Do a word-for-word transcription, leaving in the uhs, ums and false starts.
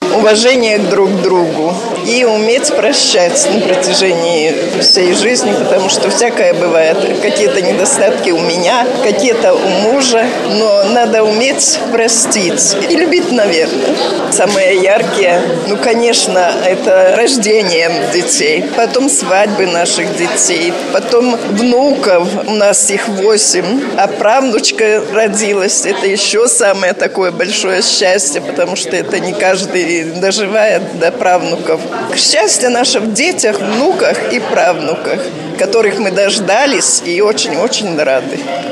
уважение друг к другу и уметь прощать на протяжении всей жизни, потому что всякое бывает. Какие-то недостатки у меня, какие-то у мужа, но надо уметь простить и любить, наверное. Самые яркие, ну, конечно, это рождение детей, потом свадьбы наших детей, потом внуков, у нас их восемь, а правнучка родилась. Это еще самое такое большое счастье, потому что это не каждый доживает до правнуков. Счастье наше в детях, внуках и правнуках, которых мы дождались и очень-очень рады.